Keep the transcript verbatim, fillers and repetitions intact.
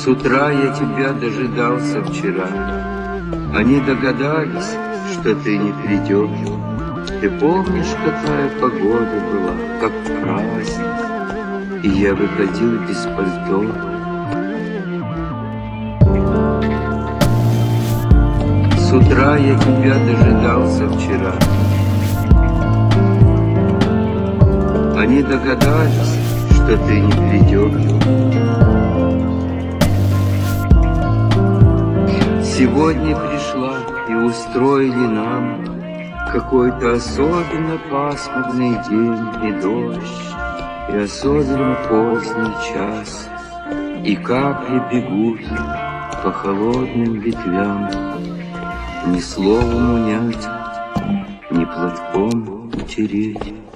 С утра я тебя дожидался вчера. Они догадались, что ты не придешь. Ты помнишь, какая погода была, как праздник, и я выходил без пальто. С утра я тебя дожидался вчера. Они догадались, что ты не придешь. Сегодня пришла и устроили нам какой-то особенно пасмурный день и дождь, и особенно поздний час, и капли бегут по холодным ветвям, ни словом унять, ни платком утереть.